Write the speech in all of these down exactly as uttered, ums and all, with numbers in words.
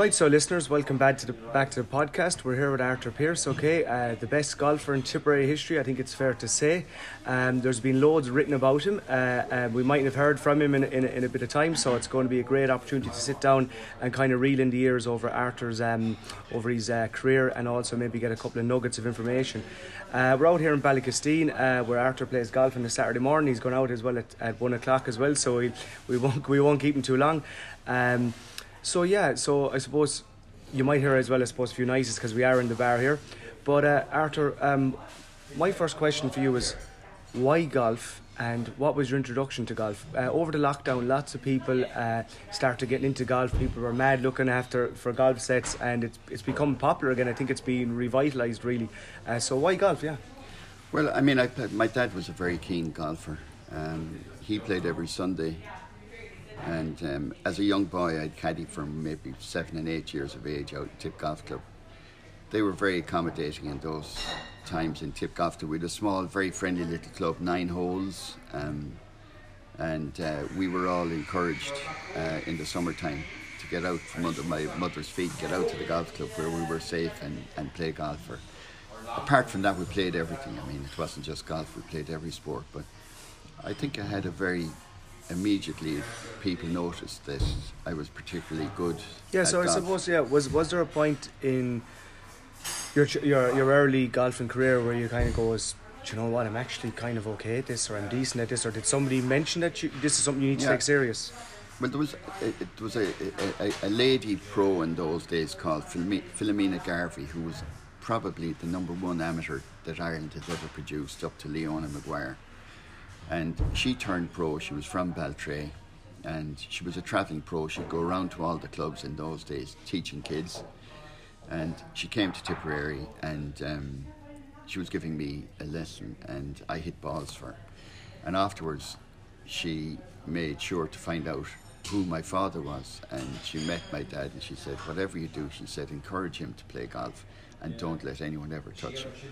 Right, so listeners, welcome back to the back to the podcast. We're here with Arthur Pearce, okay, uh, the best golfer in Tipperary history, I think it's fair to say. Um, there's been loads written about him. Uh, uh, we might have heard from him in, in, in a bit of time, so it's going to be a great opportunity to sit down and kind of reel in the ears over Arthur's um, over his uh, career, and also maybe get a couple of nuggets of information. Uh, we're out here in Ballykistine, uh, where Arthur plays golf on a Saturday morning. He's going out as well at, at one o'clock as well, so we we won't we won't keep him too long. Um, So yeah, so I suppose you might hear as well, I suppose, a few noises because we are in the bar here. But uh, Arthur, um, my first question for you is, why golf, and what was your introduction to golf? Uh, over the lockdown, lots of people uh, started getting into golf. People were mad looking after for golf sets, and it's it's become popular again. I think it's been revitalised really. Uh, so why golf? Yeah. Well, I mean, I played, my dad was a very keen golfer. Um, he played every Sunday. And um, as a young boy, I'd caddy from maybe seven and eight years of age out at Tip Golf Club. They were very accommodating in those times in Tip Golf Club. We had a small, very friendly little club, nine holes, um, and uh, we were all encouraged uh, in the summertime to get out from under my mother's feet, get out to the golf club where we were safe and, and play golf. For. Apart from that, we played everything. I mean, it wasn't just golf, we played every sport. But I think I had a very... Immediately, people noticed that I was particularly good. Yeah, so I golf. suppose, yeah, was was there a point in your your your early golfing career where you kind of go, as, do you know what, I'm actually kind of okay at this, or I'm decent at this, or did somebody mention that you, this is something you need to yeah. take serious? Well, there was it, it was a, a a lady pro in those days called Philomena Garvey, who was probably the number one amateur that Ireland has ever produced, up to Leona Maguire. And she turned pro. She was from Baltray, and she was a travelling pro. She'd go around to all the clubs in those days teaching kids. And she came to Tipperary, and um, she was giving me a lesson, and I hit balls for her. And afterwards, she made sure to find out who my father was, and she met my dad, and she said, whatever you do, she said, encourage him to play golf, and don't let anyone ever touch him.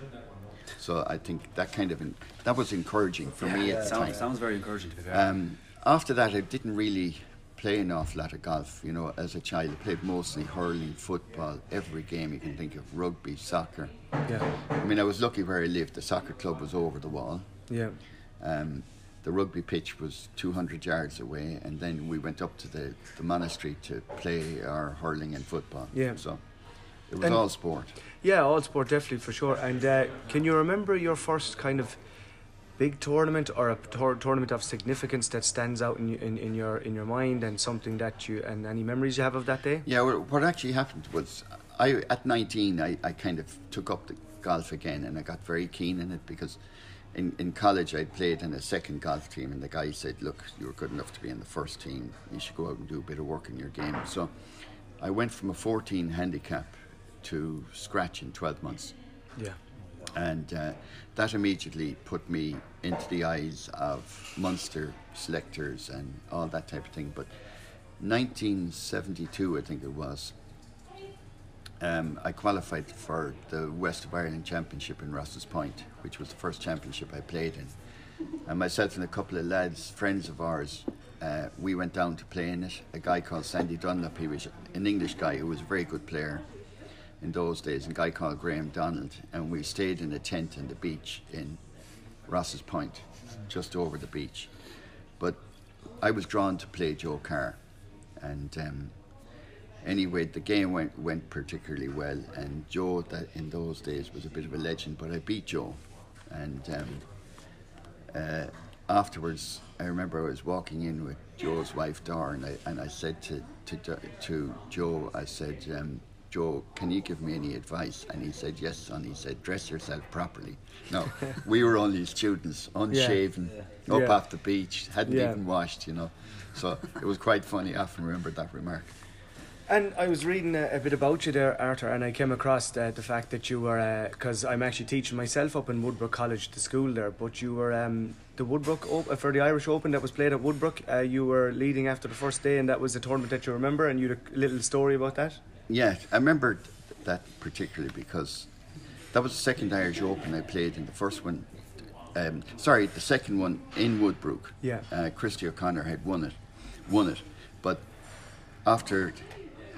So I think that kind of that was encouraging for yeah, me yeah, at the sounds, time. Sounds very encouraging to be fair. Um, after that, I didn't really play an awful lot of golf. You know, as a child, I played mostly hurling, football, every game you can think of, rugby, soccer. Yeah. I mean, I was lucky where I lived. The soccer club was over the wall. Yeah. Um, the rugby pitch was two hundred yards away, and then we went up to the, the monastery to play our hurling and football. Yeah. So it was and all sport. Yeah, all sport, definitely, for sure. And uh, can you remember your first kind of big tournament, or a tor- tournament of significance that stands out in, in in your in your mind, and something that you, and any memories you have of that day? Yeah, well, what actually happened was, I at nineteen, I, I kind of took up the golf again, and I got very keen in it because in, in college I played in a second golf team, and the guy said, look, you're good enough to be in the first team, you should go out and do a bit of work in your game. So I went from a fourteen handicap to scratch in twelve months. Yeah. And uh, that immediately put me into the eyes of Munster selectors and all that type of thing. But nineteen seventy-two, I think it was, um, I qualified for the West of Ireland Championship in Ross's Point, which was the first championship I played in. And myself and a couple of lads, friends of ours, uh, we went down to play in it. A guy called Sandy Dunlop, he was an English guy who was a very good player in those days, and a guy called Graham Donald, and we stayed in a tent on the beach in Ross's Point, just over the beach. But I was drawn to play Joe Carr, and um, anyway, the game went went particularly well, and Joe, that in those days, was a bit of a legend, but I beat Joe. And um, uh, afterwards, I remember I was walking in with Joe's wife, Dora, and I, and I said to, to, to Joe, I said, um, Joe, can you give me any advice? And he said, yes, son. He said, dress yourself properly. No, we were only students, unshaven, yeah. up Yeah. off the beach, hadn't Yeah. even washed, you know. So it was quite funny. I often remember that remark. And I was reading a, a bit about you there, Arthur, and I came across the, the fact that you were, because uh, I'm actually teaching myself up in Woodbrook College, the school there, but you were um, the Woodbrook, op- for the Irish Open that was played at Woodbrook, uh, you were leading after the first day, and that was a tournament that you remember, and you had a little story about that? Yeah, I remember th- that particularly because that was the second Irish Open I played in. The first one, um, sorry, the second one in Woodbrook. Yeah. Uh, Christy O'Connor had won it, won it, but after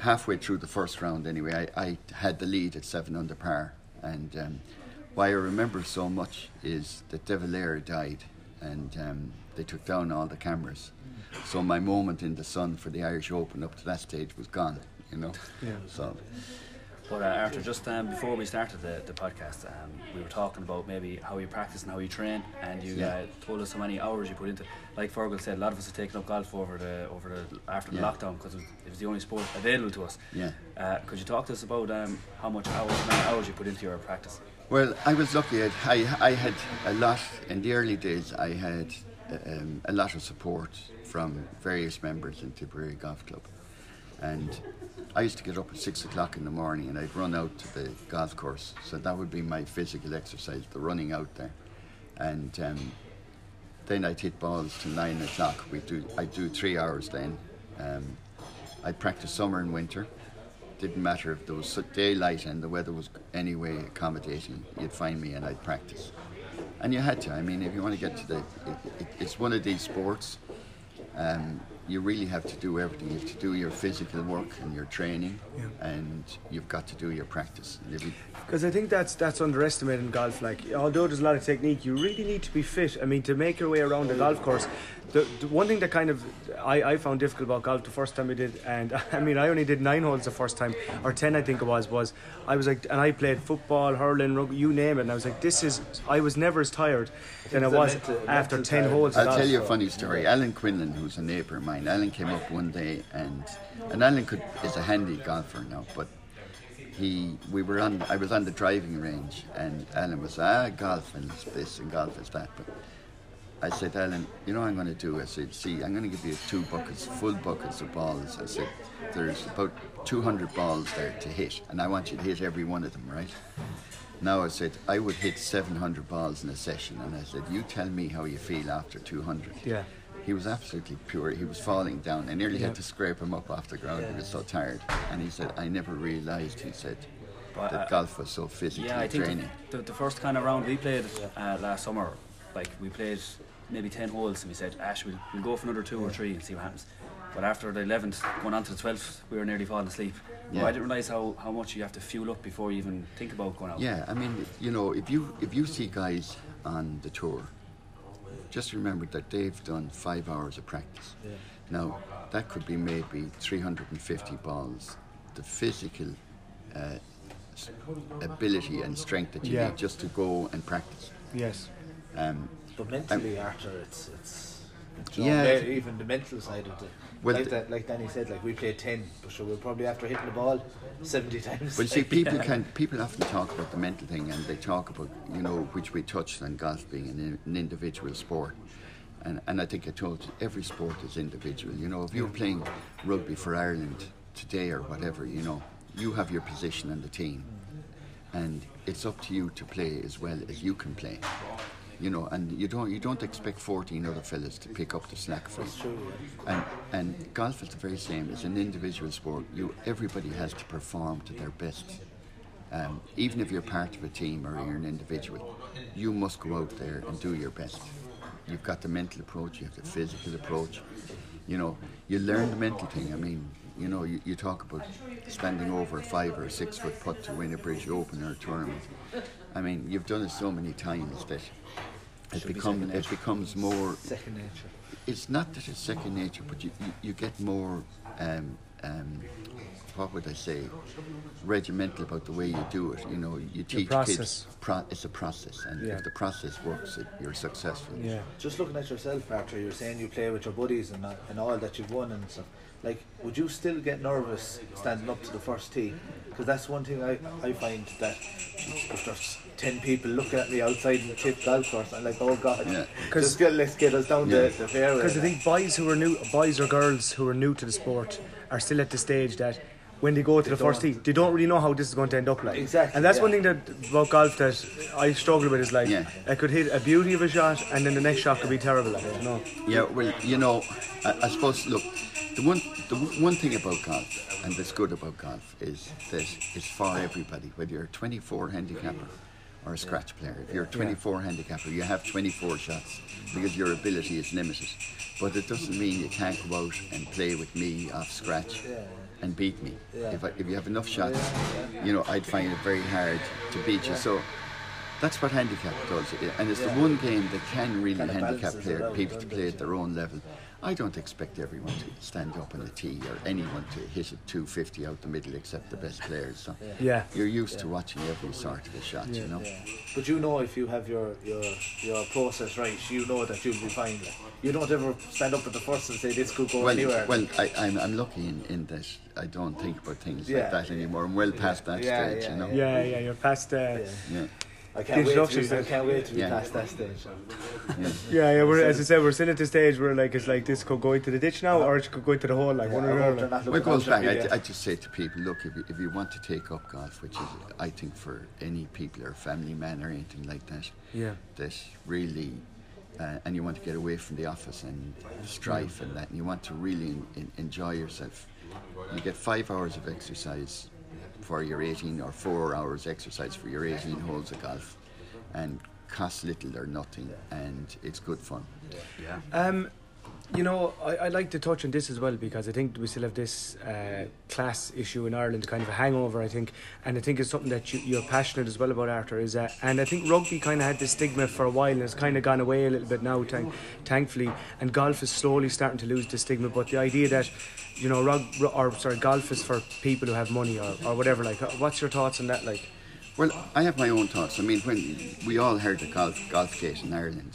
halfway through the first round anyway, I, I had the lead at seven under par. And um, why I remember so much is that De Valera died, and um, they took down all the cameras. So my moment in the sun for the Irish Open up to that stage was gone, you know. Yeah. So. But uh, Arthur, just um, before we started the, the podcast, um, we were talking about maybe how you practice and how you train, and you Yeah. uh, told us how many hours you put into. Like Fergal said, a lot of us have taken up golf over the over the after the Yeah. lockdown because it, was- it was the only sport available to us. Yeah. Uh, could you talk to us about um, how much hours, how many hours you put into your practice? Well, I was lucky. I, I, I had a lot, in the early days, I had um, a lot of support from various members in Tipperary Golf Club. And I used to get up at six o'clock in the morning and I'd run out to the golf course. So that would be my physical exercise, the running out there. And um, then I'd hit balls till nine o'clock. We do, I'd do three hours then. Um, I'd practice summer and winter. Didn't matter if there was daylight and the weather was anyway accommodating, you'd find me and I'd practice. And you had to. I mean, if you want to get to the, it, it, it's one of these sports. Um, you really have to do everything. You have to do your physical work and your training, Yeah. and you've got to do your practice. And if you, Because I think that's that's underestimated in golf. Like, although there's a lot of technique, you really need to be fit. I mean, to make your way around the golf course. The, the one thing that kind of I, I found difficult about golf the first time I did, and I mean, I only did nine holes the first time, or ten I think it was. Was I was like, and I played football, hurling, rugby, you name it, and I was like, this is. I was never as tired than I it's the was mental- after mental ten tired. holes. of I'll golf. tell you a funny story. Alan Quinlan, who's a neighbour of mine, Alan came up one day, and and Alan could, is a handy golfer now, but he we were on I was on the driving range, and Alan was ah golf and it's this and golf is that, but I said, Alan, you know what I'm going to do? I said, see, I'm going to give you two buckets, full buckets of balls. I said, there's about two hundred balls there to hit, and I want you to hit every one of them, right? Now I said, I would hit seven hundred balls in a session, and I said, you tell me how you feel after two hundred. Yeah. He was absolutely pure. He was falling down. I nearly Yeah. had to scrape him up off the ground. He was so tired. And he said, I never realised, he said, But, that uh, golf was so physically Yeah, I think draining. the, the, the first kind of round we played uh, last summer, like we played maybe ten holes, and we said, Ash, we'll, we'll go for another two or three and see what happens. But after the eleventh, going on to the twelfth, we were nearly falling asleep. Yeah. Well, I didn't realise how, how much you have to fuel up before you even think about going out. Yeah, I mean, you know, if you if you see guys on the tour, just remember that they've done five hours of practice. Yeah. Now, that could be maybe three hundred fifty balls. The physical uh, s- ability and strength that you Yeah. need just to go and practice. Yes. Um, But mentally, Arthur, it's it's. you Yeah. know, there- even the mental side of it. Well, like the- that, like Danny said, like we played ten, but sure we're probably after hitting the ball seventy times. Well, see, people can people often talk about the mental thing, and they talk about, you know, which we touched on golf being an, an individual sport, and and I think I told you, every sport is individual. You know, if you're playing rugby for Ireland today or whatever, you know, you have your position in the team, and it's up to you to play as well as you can play. You know, and you don't you don't expect fourteen other fellas to pick up the slack for you. It's true. And and golf is the very same. It's an individual sport. You everybody has to perform to their best. Um, even if you're part of a team or you're an individual, you must go out there and do your best. You've got the mental approach. You have the physical approach. You know, you learn the mental thing. I mean, you know, you, you talk about standing over a five or a six foot putt to win a British Open or a tournament. I mean, you've done it so many times that it Should be become second it nature. becomes more. Second nature. It's not that it's second nature, but you, you, you get more, um, um, what would I say, regimental about the way you do it. You know, you teach process. kids, pro- it's a process, and Yeah. if the process works, it, you're successful. Yeah. Just looking at yourself, Arthur, you're saying you play with your buddies and, and all that you've won and stuff. Like, would you still get nervous standing up to the first tee? Because that's one thing I, I find that if there's ten people looking at me outside the tip golf course, I'm like, oh God, Yeah. just get, let's get us down Yeah. the, the fairway. Because I think boys who are new, boys or girls who are new to the sport, are still at the stage that when they go to They the first tee, don't. they don't really know how this is going to end up like. Exactly, And that's yeah. one thing that about golf that I struggle with is like, Yeah. I could hit a beauty of a shot, and then the next shot could be terrible. Like, you know. Yeah, well, you know, I, I suppose, look, the one the w- one thing about golf, and that's good about golf, is that it's for everybody, whether you're a twenty-four handicapper or a scratch player. If you're a twenty-four handicapper, you have twenty-four shots because your ability is limited. but it doesn't mean you can't go out and play with me off scratch Yeah. and beat me. Yeah. If I, if you have enough shots, Yeah. you know, I'd find it very hard to beat you. So that's what handicap does, and it's Yeah. the one game that can really Kinda handicap balances it player, out, people to doesn't play it? at their own level. I don't expect everyone to stand up on the tee or anyone to hit it two fifty out the middle except the best players. So Yeah. you're used to watching every sort of a shot, you know. Yeah. But you know, if you have your, your your process right, you know that you'll be fine. Like, you don't ever stand up at the first and say this could go Well, anywhere. well, I, I'm, I'm lucky in, in that I don't think about things Yeah. like that anymore. I'm well past that Yeah, stage, yeah, you know. Yeah, yeah, you're past. Uh, Yeah. Yeah. I can't wait to introductions be, I then. can't wait to be Yeah. past that stage. yeah. yeah, yeah. We're, as I said, we're still at the stage where like it's like this could go into the ditch now, or it could go into the hole. Like Yeah, one I or the hope other. they're like. not Well, it looking goes out back. for I, me. I just say to people, look, if you, if you want to take up golf, which is, I think, for any people or family man or anything like that, Yeah. that really, uh, and you want to get away from the office and strife and that, and you want to really en- en- enjoy yourself, you get five hours of exercise for your eighteen, or four hours exercise for your eighteen holes of golf, and costs little or nothing, and it's good fun. Yeah. Um, you know, I, I'd like to touch on this as well because I think we still have this uh, class issue in Ireland, kind of a hangover, I think, and I think it's something that you, you're passionate as well about, Arthur. Is uh, and I think rugby kind of had this stigma for a while, and it's kind of gone away a little bit now, thank, thankfully, and golf is slowly starting to lose the stigma. But the idea that, you know, rug, or sorry, golf is for people who have money or, or whatever. Like, what's your thoughts on that? Like, Well, I have my own thoughts. I mean, when we all heard the golf Golfgate in Ireland,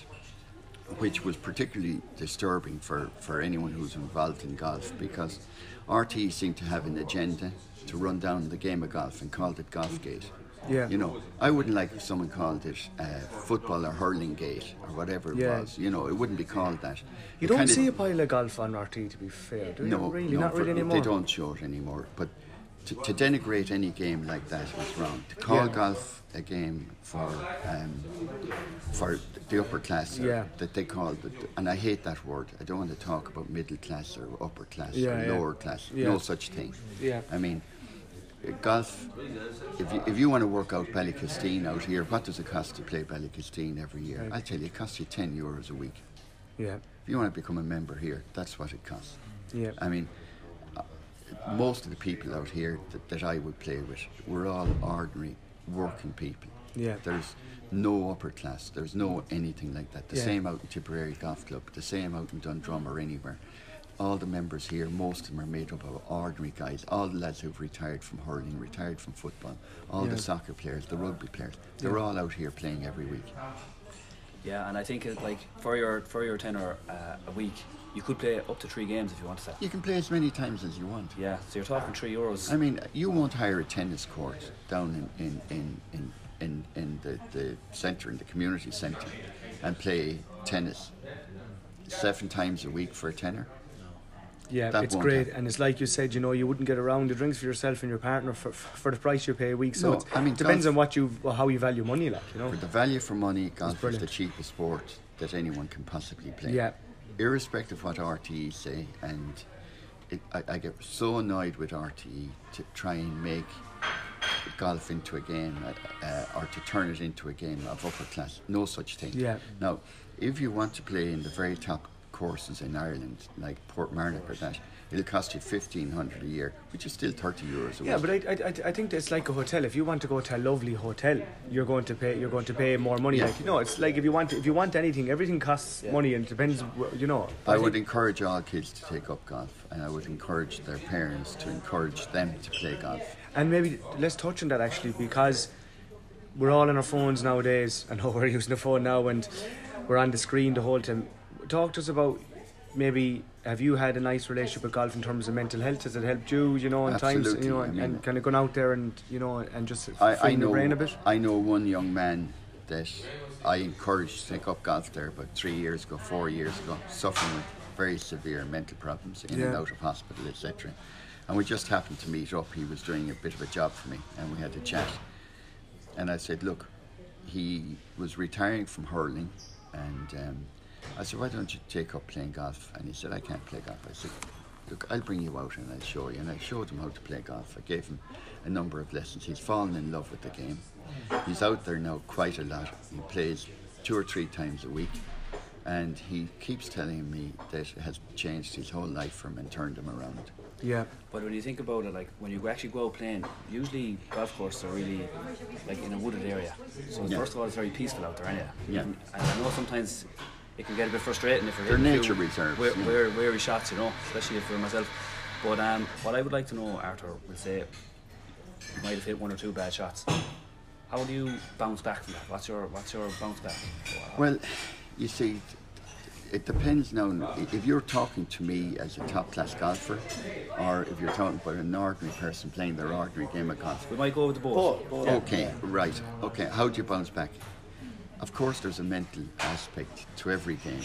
which was particularly disturbing for, for anyone who's involved in golf, because R T E seemed to have an agenda to run down the game of golf and called it Golfgate. Yeah. You know, I wouldn't like if someone called it uh, football or hurling gate or whatever it Yeah. was. You know, it wouldn't be called that. you It don't kinda- see a pile of golf on R T, to be fair, do you? no, really, no, not really for- anymore. They don't show it anymore. But to, to denigrate any game like that is wrong. To call Yeah. golf a game for um, for the upper class, Yeah. that they call it, and I hate that word. I don't want to talk about middle class or upper class Yeah, or yeah. lower class. Yeah. No such thing. Yeah. I mean, uh, golf. If you if you want to work out Ballykistine out here, what does it cost to play Ballykistine every year? Right. I'll tell you, it costs you ten euros a week. Yeah, If you want to become a member here, that's what it costs. yeah, I mean, uh, most of the people out here that, that I would play with were all ordinary working people. yeah. There's no upper class. There's no anything like that. The Yeah. same out in Tipperary Golf Club. The same out in Dundrum or anywhere. All the members here, most of them are made up of ordinary guys. All the lads who've retired from hurling, retired from football. All Yeah. the soccer players, the rugby players. They're Yeah. all out here playing every week. Yeah, and I think it, like for your for your tenner uh, a week, you could play up to three games if you wanted that. You can play as many times as you want. Yeah, so you're talking three euros. I mean, you won't hire a tennis court down in, in, in, in, in, in the, the centre, in the community centre, and play tennis seven times a week for a tenner. Yeah, That it's won't great, happen. and it's like you said, you know, you wouldn't get around the drinks for yourself and your partner for for the price you pay a week. So No, it's, I mean, it depends golf- on what you how you value money, like, you know. For the value for money, golf is brilliant. the cheapest sport that anyone can possibly play. Yeah, Irrespective of what R T E say, and it, I, I get so annoyed with R T E to try and make golf into a game uh, uh, or to turn it into a game of upper class. No such thing. Yeah. Now, if you want to play in the very top courses in Ireland, like Portmarnock or that, it'll cost you fifteen hundred a year, which is still thirty euros a yeah, week. but I, I I think it's like a hotel. If you want to go to a lovely hotel, you're going to pay you're going to pay more money. Yeah. Like, you know, it's like if you want if you want anything, everything costs Yeah. money, and it depends. wh- You know, I think- would encourage all kids to take up golf, and I would encourage their parents to encourage them to play golf. And maybe let's touch on that actually, because we're all on our phones nowadays. I know we're using the phone now, and we're on the screen the whole time. Talk to us about maybe, have you had a nice relationship with golf in terms of mental health? Has it helped you, you know, in times, Absolutely, you know, I and, mean- and kind of gone out there and, you know, and just I, I feeling know the brain a bit? I know one young man that I encouraged to take up golf there about three years ago, four years ago, suffering with very severe mental problems, in and Yeah. out of hospital, et cetera. And we just happened to meet up. He was doing a bit of a job for me, and we had a chat. And I said, look, he was retiring from hurling, and um, I said, why don't you take up playing golf? And he said, I can't play golf. I said, look, I'll bring you out and I'll show you. And I showed him how to play golf. I gave him a number of lessons. He's fallen in love with the game. He's out there now quite a lot. He plays two or three times a week. and he keeps telling me that it has changed his whole life for him and turned him around. Yeah. But when you think about it, like when you actually go out playing, usually golf courses are really like in a wooded area. So Yeah. first of all, it's very peaceful out there, anyway. Yeah. And, and I know sometimes it can get a bit frustrating if you're They're hitting a nature few reserves, wear- yeah. wear- weary shots, you know, especially for myself. But um, what I would like to know, Arthur, would say you might have hit one or two bad shots. How do you bounce back from that? What's your what's your bounce back? Well, you see, it depends now. If you're talking to me as a top-class golfer, or if you're talking about an ordinary person playing their ordinary game of golf. We might go with the both. Both, both. Okay, right. Okay, how do you bounce back? Of course, there's a mental aspect to every game.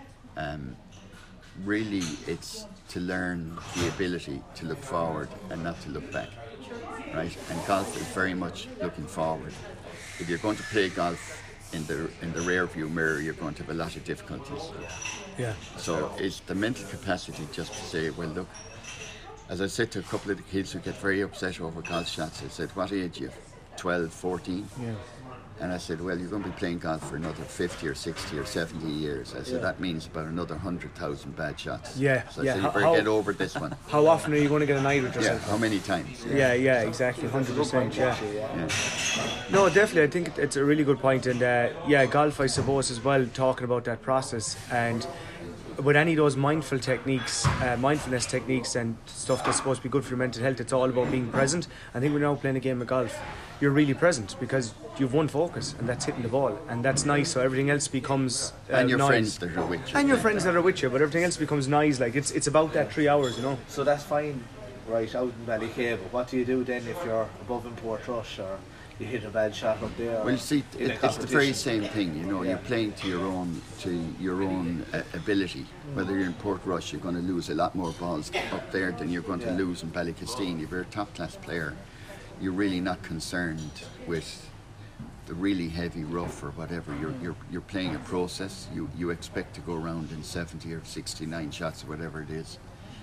Um, really, it's to learn the ability to look forward and not to look back, right? And golf is very much looking forward. If you're going to play golf in the in the rear view mirror, you're going to have a lot of difficulties. Yeah. So it's the mental capacity just to say, well, look, as I said to a couple of the kids who get very upset over golf shots, I said, what age are you? twelve, fourteen? Yeah. And I said, well, you're going to be playing golf for another fifty or sixty or seventy years. I said, Yeah. that means about another one hundred thousand bad shots. Yeah, So I yeah. said, How- you better how- get over this one. How often are you going to get a night with Yeah, yourself? how many times? Yeah, yeah, exactly, one hundred percent, yeah. Yeah. No, definitely, I think it- it's a really good point, and uh, yeah, golf, I suppose, as well, talking about that process, and with any of those mindful techniques, uh, mindfulness techniques and stuff that's supposed to be good for your mental health, it's all about being present. I think we're now playing a game of golf, you're really present because you've one focus, and that's hitting the ball, and that's nice, so everything else becomes uh, And your noise. friends that are with you. And your friends that are with you, but everything else becomes noise, like, it's it's about that three hours, you know. So that's fine, right, out in Ballykay, but what do you do then if you're above in Portrush or you hit a bad shot up there? Well, you see, in a it, it's the very competition? same thing. You know, Yeah. you're playing to your own to your own uh, ability. Whether you're in Portrush, you're going to lose a lot more balls up there than you're going Yeah. to lose in Ballykistine. If you're a top-class player, you're really not concerned with the really heavy rough or whatever. You're you're you're playing a process. You you expect to go around in seventy or sixty-nine shots or whatever it is,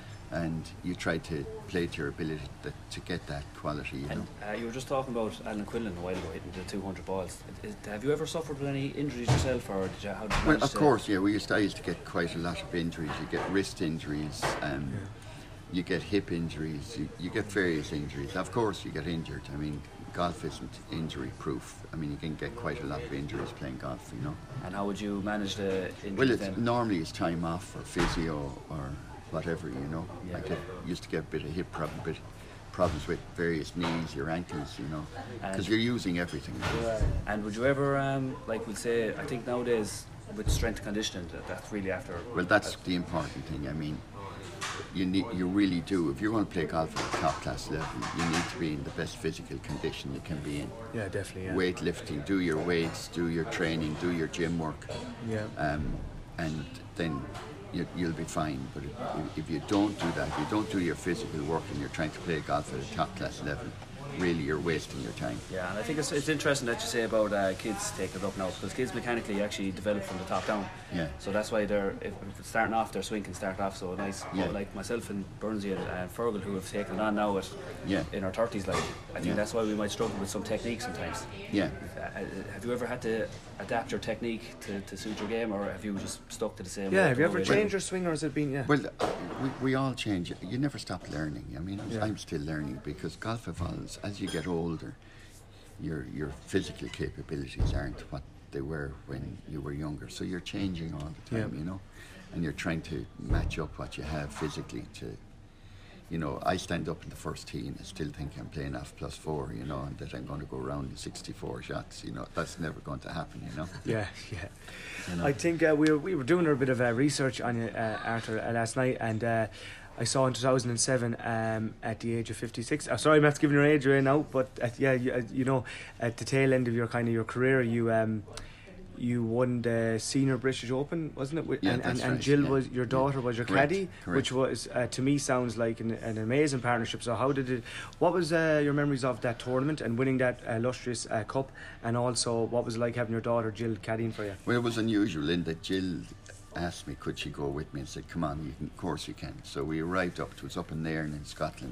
and you try to play to your ability to, to get that quality. You know. And uh, you were just talking about Alan Quinlan a while ago hitting the two hundred balls. Is, have you ever suffered with any injuries yourself, or did you, how did you Well, manage of to- course, yeah. We used to, I used to get quite a lot of injuries. You get wrist injuries, um, you get hip injuries, you, you get various injuries. Of course, you get injured. I mean, golf isn't injury-proof. I mean, you can get quite a lot of injuries playing golf, you know. And how would you manage the injuries Well, it's, then? normally it's time off for physio or whatever, you know. Yeah. I get, used to get a bit of hip problem, bit problems with various knees, your ankles, you know, because And- you're using everything. Right. And would you ever, um, like we'd say, I think nowadays with strength conditioning, that, that's really after. Well, that's the important thing. I mean, you need, you really do. If you're going to play golf at a top class level, you need to be in the best physical condition you can be in. Yeah, definitely, yeah. Weightlifting, do your weights, do your training, do your gym work, Yeah. um, and then you, you'll be fine. But if, if you don't do that, if you don't do your physical work and you're trying to play golf at a top class level, really you're wasting your time. Yeah, and I think it's, it's interesting that you say about uh, kids taking it up now, because kids mechanically actually develop from the top down. Yeah. So that's why they're, if, if it's starting off, their swing can start off so nice. Yeah. But like myself and Burnsy and uh, Fergal, who have taken it on now at, Yeah. in our thirties, like, I think Yeah. that's why we might struggle with some techniques sometimes. Yeah. Uh, have you ever had to adapt your technique to, to suit your game, or have you just stuck to the same? Yeah, way have you the ever whole way? changed your swing, or has it been, yeah? Well, uh, we, we all change. You never stop learning. I mean, I'm, Yeah. I'm still learning because golf evolves. As you get older, your your physical capabilities aren't what they were when you were younger. So you're changing all the time, Yeah. you know, and you're trying to match up what you have physically to. You know, I stand up in the first tee and I still think I'm playing off plus four, you know, and that I'm going to go around in sixty-four shots. You know, that's never going to happen, you know. Yeah, yeah. You know? I think uh, we were we were doing a bit of uh, research on you, uh, Arthur, uh, last night, and uh, I saw in two thousand seven, um, at the age of fifty-six. Uh, sorry, I'm not giving your age away now, but at, yeah, you, uh, you know, at the tail end of your kind of your career, you um, you won the senior British Open, wasn't it? With, Yeah, and, and, that's and right, Jill yeah. was your daughter, was your Correct, caddy, correct. which was uh, to me sounds like an, an amazing partnership. So how did it? What was uh, your memories of that tournament and winning that uh, illustrious uh, cup, and also what was it like having your daughter Jill caddying for you? Well, it was unusual in that Jill asked me could she go with me and said, come on, you can, of course you can. So we arrived up, it was up in Nairn in Scotland,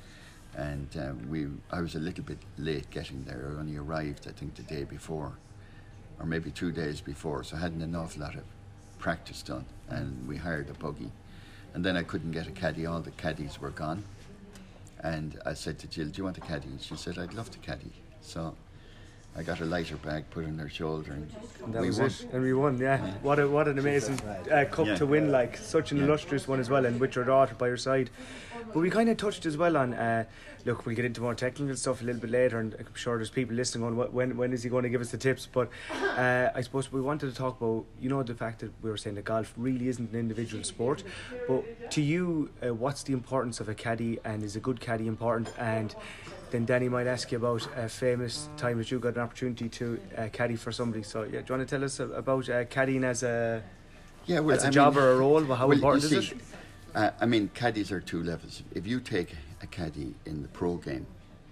and uh, we I was a little bit late getting there. I only arrived I think the day before, or maybe two days before, so I hadn't an awful lot of practice done, and we hired a buggy. And then I couldn't get a caddy. All the caddies were gone. And I said to Jill, do you want a caddy? And she said, I'd love to caddy. So I got a lighter bag, put it on her shoulder, and, And that we was won. it. And we won, yeah. Yeah. What a, what an amazing uh, cup Yeah. to win, like such an Yeah. illustrious one as well, and with your daughter by your side. But we kind of touched as well on, uh, look, we'll get into more technical stuff a little bit later, and I'm sure there's people listening on what, when when is he going to give us the tips. But uh, I suppose we wanted to talk about, you know, the fact that we were saying that golf really isn't an individual sport. But to you, uh, what's the importance of a caddy, and is a good caddy important? And then Danny might ask you about a famous time that you got an opportunity to uh, caddy for somebody. So yeah, do you want to tell us about uh, caddying as a Yeah, well, as a I job mean, or a role? Well, how well, important you is see, it? Uh, I mean, caddies are two levels. If you take a caddy in the pro game,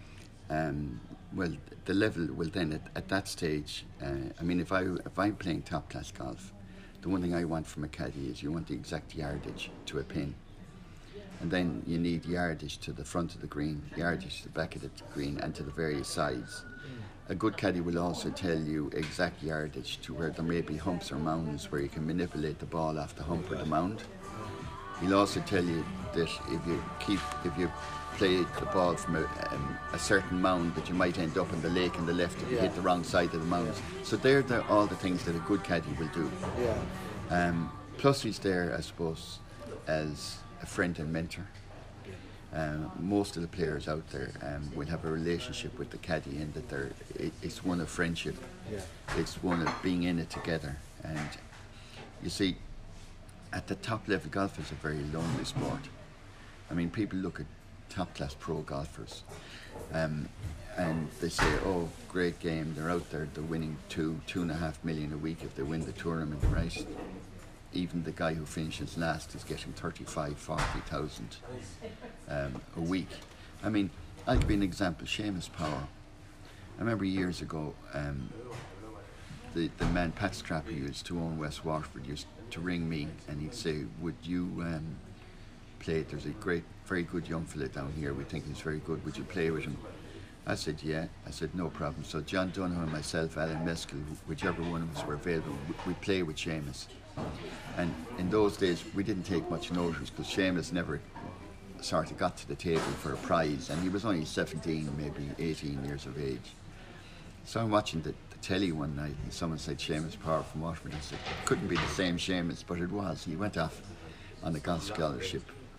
um, well, the level will then at, at that stage. Uh, I mean, if I if I'm playing top class golf, the one thing I want from a caddy is you want the exact yardage to a pin, and then you need yardage to the front of the green, yardage to the back of the green, and to the various sides. A good caddy will also tell you exact yardage to where there may be humps or mounds where you can manipulate the ball off the hump or the mound. He'll also tell you that if you keep, if you play the ball from a, um, a certain mound, that you might end up in the lake on the left if you Yeah. hit the wrong side of the mounds. So they're the, all the things that a good caddy will do. Yeah. Um, plus he's there, I suppose, as a friend and mentor. Um, most of the players out there um, will have a relationship with the caddy in that they're, it, it's one of friendship. Yeah. It's one of being in it together. And you see, at the top level, golf is a very lonely sport. I mean, people look at top class pro golfers um, and they say, oh, great game, they're out there, they're winning two, two and a half million a week if they win the tournament, right? Even the guy who finishes last is getting thirty-five, forty thousand um, a week. I mean, I'll give you an example, Seamus Power. I remember years ago, um, the, the man Pat Strap, who used to own West Waterford, used to ring me and he'd say, would you um, play, there's a great, very good young fella down here, we think he's very good, would you play with him? I said, yeah. I said, no problem. So John Donoghue and myself, Alan Meskel, whichever one of us were available, we play with Seamus. And in those days, we didn't take much notice because Seamus never sort of got to the table for a prize, and he was only seventeen, maybe eighteen years of age. So I'm watching the, the telly one night, and someone said Seamus Power from Waterford. I said, it couldn't be the same Seamus, but it was. He went off on a golf scholarship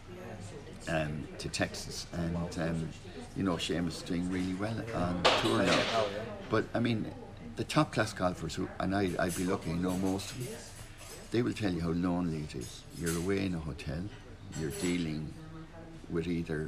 um, to Texas, and um, you know, Seamus is doing really well on tour now. But I mean, the top class golfers, who, and I, I'd be lucky, I know most of them, they will tell you how lonely it is. You're away in a hotel, you're dealing with either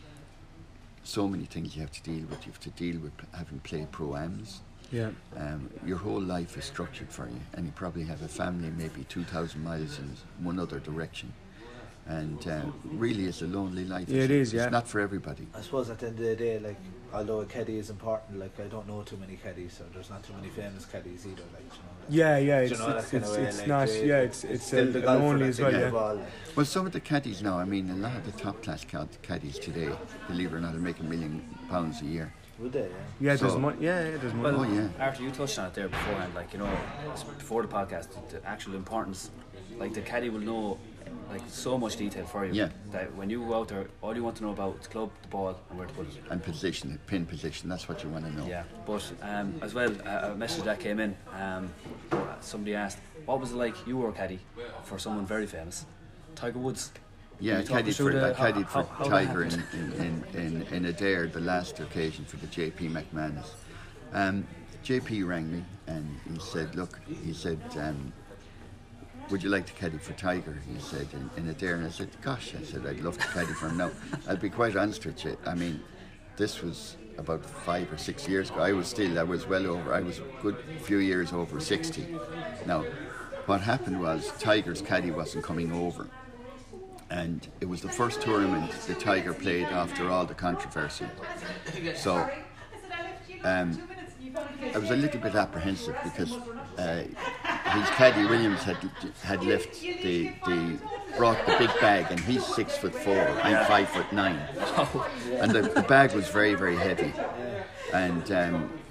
so many things you have to deal with. You have to deal with having played pro-ams. Yeah. Um, your whole life is structured for you, and you probably have a family maybe two thousand miles in one other direction. And uh, really, it's a lonely life. Yeah, it It's- is, yeah. It's not for everybody. I suppose at the end of the day, like, although a caddy is important, like, I don't know too many caddies, so there's not too many famous caddies either, like, you know. That, Yeah, yeah, you it's know, that it's kind it's, of way, it's like, not they- yeah, it's it's still uh, the golfer lonely that as they well. give Yeah. the ball, like. Well, some of the caddies now, I mean, a lot of the top class cad- caddies today, believe it or not, are making a million pounds a year. Would they? Yeah. Yeah, there's So- money. Yeah, yeah, there's money. Well, Oh, yeah. Arthur, you touched on it there beforehand, like, you know, before the podcast, the actual importance, like, the caddy will know, like, so much detail for you. Yeah. That when you go out there, all you want to know about is the club, the ball, and where to put it. And position, pin position, that's what you want to know. Yeah, but um, as well, a, a message that came in, um, somebody asked, what was it like you were a caddy for someone very famous? Tiger Woods. Yeah, Can I you talk caddied us through for, the- I caddied how- for how- how that Tiger in, happened? in, in, in, in Adair, the last occasion for the J P McManus. Um, J P rang me and he said, look, he said, um, would you like to caddy for Tiger? He said, in, in Adair. And I said, gosh, I said, I'd love to caddy for him. Now, I'll be quite honest with you. I mean, this was about five or six years ago. I was still, I was well over, I was a good few years over sixty. Now, what happened was Tiger's caddy wasn't coming over. And it was the first tournament the Tiger played after all the controversy. So um, I was a little bit apprehensive because uh, his caddy Williams had had left the the brought the big bag, and he's six foot four, I'm five foot nine, and the, the bag was very very heavy. And um,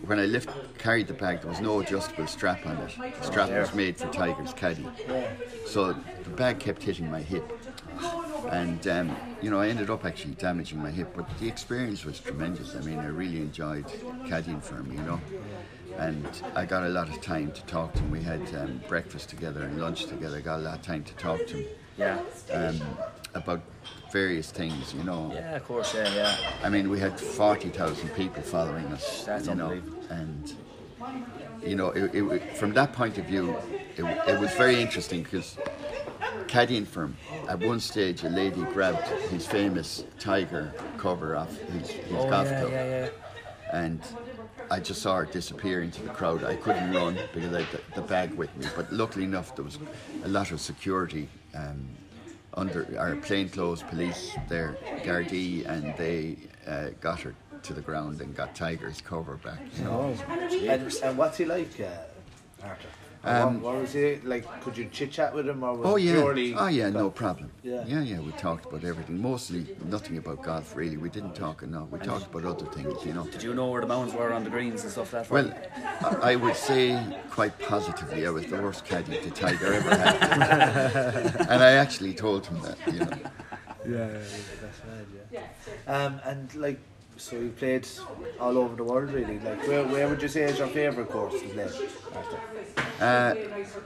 when I lift carried the bag, there was no adjustable strap on it. The strap was made for Tiger's caddy, so the bag kept hitting my hip, and um, you know I ended up actually damaging my hip. But the experience was tremendous. I mean, I really enjoyed caddying for him, you know, and I got a lot of time to talk to him. We had um, breakfast together and lunch together. I got a lot of time to talk to him. Yeah. Um, about various things, you know. Yeah, of course, yeah, yeah. I mean, we had forty thousand people following us. That's you know, unbelievable. and you know, it, it, from that point of view, it, it was very interesting because caddying for him, at one stage, a lady grabbed his famous Tiger cover off his, his Oh, golf yeah, club, yeah, yeah. and I just saw her disappear into the crowd. I couldn't run because I had the, the bag with me, but luckily enough, there was a lot of security. Um, under our plainclothes police there, Gardaí, and they uh, got her to the ground and got Tiger's cover back. You know? And, and what's he like, uh, Arthur? Um, what, what was he like? Could you chit chat with him, or was Oh it yeah, purely oh yeah, no golf? problem. Yeah. yeah, yeah. We talked about everything. Mostly nothing about golf, really. We didn't talk enough. We talked about other things, you know. Did you know where the mounds were on the greens and stuff that far? Well, I I would say quite positively I was the worst caddy the Tiger ever had, and I actually told him that, you know. Yeah, yeah, yeah. That's right, yeah. Um, and like, so you played all over the world, really. Like, where, where would you say is your favourite course to play, Arthur? Uh,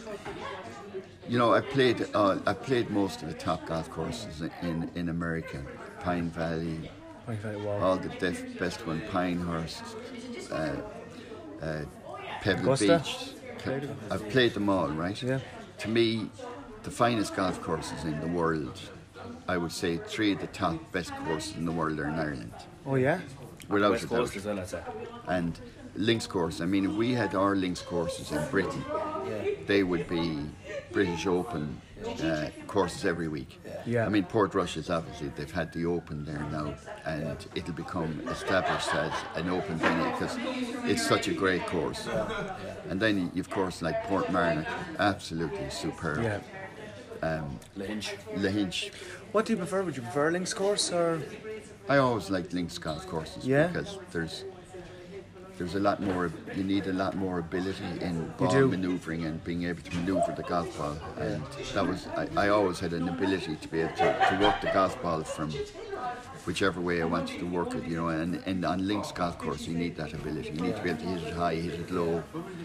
you know, I played. Uh, I played most of the top golf courses in in America, Pine Valley, Pine Valley, wow. all the def- best one, Pinehurst, uh, uh, Pebble Augusta? Beach. Played it? I've played them all, right? Yeah. To me, the finest golf courses in the world, I would say three of the top best courses in the world are in Ireland, Oh yeah. without West a doubt. Coast as well, I'd say. And links course. I mean, if we had our links courses in Britain, they would be British Open uh, courses every week. Yeah. I mean, Portrush is obviously, they've had the Open there now, and it'll become established as an Open venue because it's such a great course. And then you've courses like Port Marnock, absolutely superb. Yeah. Lahinch. Lahinch, What do you prefer? Would you prefer links course or? I always liked links golf courses Yeah. because there's there's a lot more. You need a lot more ability in ball do. manoeuvring and being able to manoeuvre the golf ball. And that was I, I always had an ability to be able to, to work the golf ball from whichever way I wanted to work it. You know, and, and on links golf course you need that ability. You need to be able to hit it high, hit it low.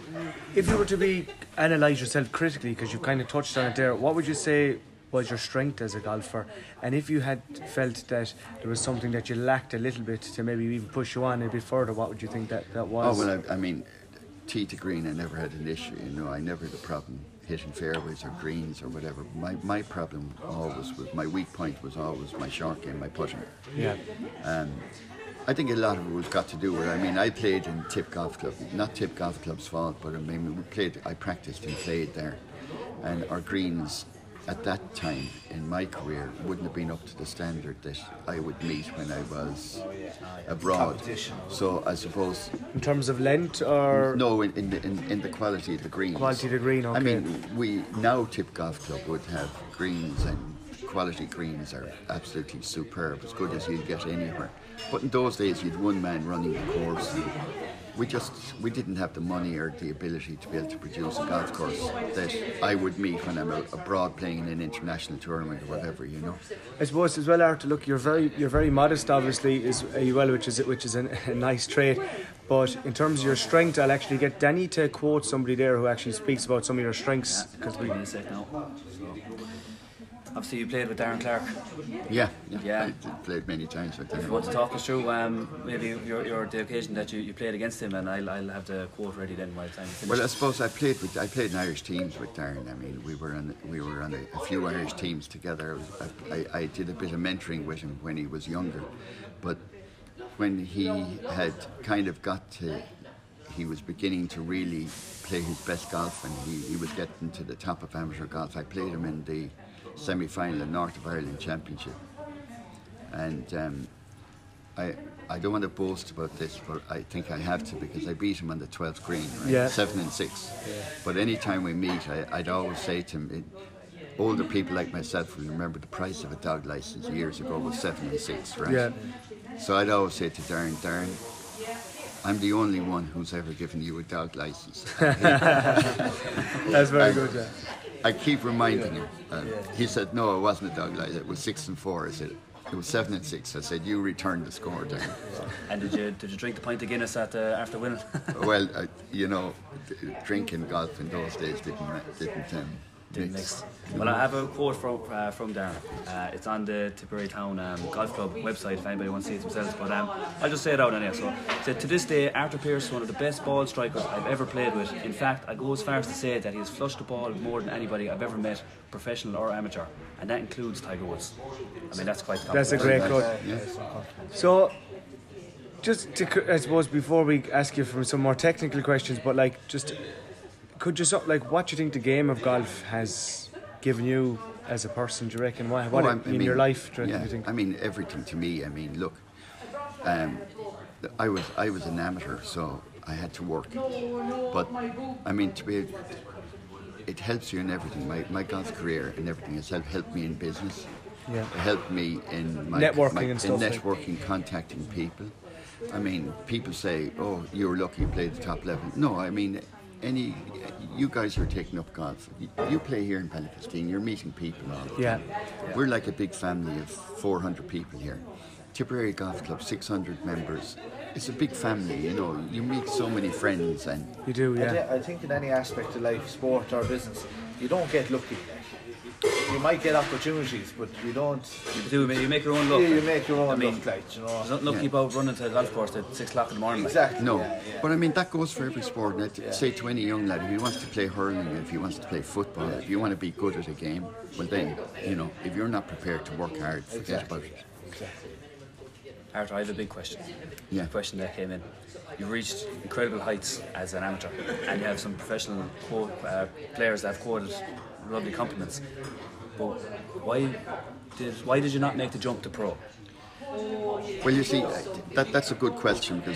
If you were to be analyse yourself critically, because you've kind of touched on it there, what would you say was your strength as a golfer? And if you had felt that there was something that you lacked a little bit to maybe even push you on a bit further, what would you think that, that Oh was? well, I, I mean, tee to green, I never had an issue. You know, I never had a problem hitting fairways or greens or whatever. My my problem always was my weak point was always my short game, my putting. Yeah. Um, I think a lot of it was got to do with. I mean, I played in Tip Golf Club, not Tip Golf Club's fault, but I mean, we played. I practiced and played there, and our greens at that time in my career wouldn't have been up to the standard that I would meet when I was abroad. Competition. So I suppose In terms of length or no, in in the, in, in the quality of the greens. quality of the green, okay. I mean, we now Tip Golf Club would have greens, and quality greens are absolutely superb, as good as you'd get anywhere. But in those days, you'd one man running the course. And we just we didn't have the money or the ability to be able to produce a golf course that I would meet when I'm a- abroad playing in an international tournament or whatever, you know. I suppose as well, Arthur, look, you're very you're very modest, obviously, as well, which is which is an, a nice trait. But in terms of your strength, I'll actually get Danny to quote somebody there who actually speaks about some of your strengths. Because we, Give me a sec now. So, obviously, you played with Darren Clark. Yeah, yeah. Yeah. I did- played many times with If you want to talk us through um, maybe your, your the occasion that you, you played against him, and I'll, I'll have the quote ready then by the time you finish. Well, I suppose I played with I played in Irish teams with Darren. I mean, we were on we were on a, a few Irish teams together. I, was, I, I, I did a bit of mentoring with him when he was younger, but when he had kind of got to, he was beginning to really play his best golf, and he, he was getting to the top of amateur golf. I played him in the semi-final of North of Ireland Championship, and um, I I don't want to boast about this, but I think I have to because I beat him on the twelfth green, right? Yeah. seven and six. But any time we meet, I, I'd always say to him, it, older people like myself will remember the price of a dog license years ago was seven and six, right? Yeah. So I'd always say to Darren, Darren, I'm the only one who's ever given you a dog license. That's very And good, yeah. I keep reminding him. Uh, he said, no, it wasn't a dog license. It was six and four. I said, it was seven and six. I said, you returned the score down. And did you did you drink the pint of Guinness at, uh, after winning? Well, uh, you know, drinking golf in those days didn't didn't um, Didn't mix. mix. Well, I have a quote from uh, from Darren. Uh, it's on the Tipperary Town um, Golf Club website if anybody wants to see it themselves. But um, I'll just say it out anyway. So, it said, to this day, Arthur Pearce is one of the best ball strikers I've ever played with. In fact, I go as far as to say that he has flushed the ball more than anybody I've ever met, professional or amateur, and that includes Tiger Woods. I mean, that's quite. That's a great quote. Yeah. So, just to, I suppose, before we ask you from some more technical questions, but like, just could you sort like what do you think the game of golf has given you as a person? Do you reckon what, what Oh, it- I in mean, your life? Do you, yeah, do you think? I mean everything to me. I mean, look, um, I was I was an amateur, so I had to work. But I mean, to be, it helps you in everything. My my golf career and everything has helped helped me in business. Yeah. It helped me in my Networking my, and stuff, In like- networking, contacting people. I mean, people say, "Oh, you were lucky you played the top level." No, I mean, any you guys are taking up golf. You, you play here in Palafistine. You're meeting people all the time. Yeah. We're like a big family of four hundred people here. Tipperary Golf Club, six hundred members. It's a big family, you know. You meet so many friends, and You do, I, yeah. thi- I think in any aspect of life, sport or business, you don't get lucky. You might get opportunities, but you don't. You do. You make your own luck. Yeah, you make your own I mean, luck, like, you know. There's nothing lucky Yeah. about running to the golf course at six o'clock in the morning. like. Exactly. no. Yeah, yeah. But I mean, that goes for every sport. And I'd say to any young lad, if he wants to play hurling, if he wants to play football, if you want to be good at a game, well then, you know, if you're not prepared to work hard, forget Exactly. about it. Exactly. Arthur, I have a big question. Yeah. A question that came in. You've reached incredible heights as an amateur, and you have some professional quote, uh, players that have quoted lovely compliments. But why did why did you not make the jump to pro? Well, you see, that that's a good question because